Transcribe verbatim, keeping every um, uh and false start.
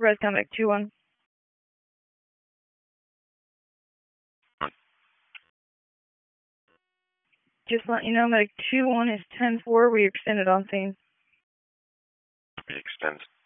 Res Convict two one. Just let you know, Medic two one is ten four. We extended on scene. We extend.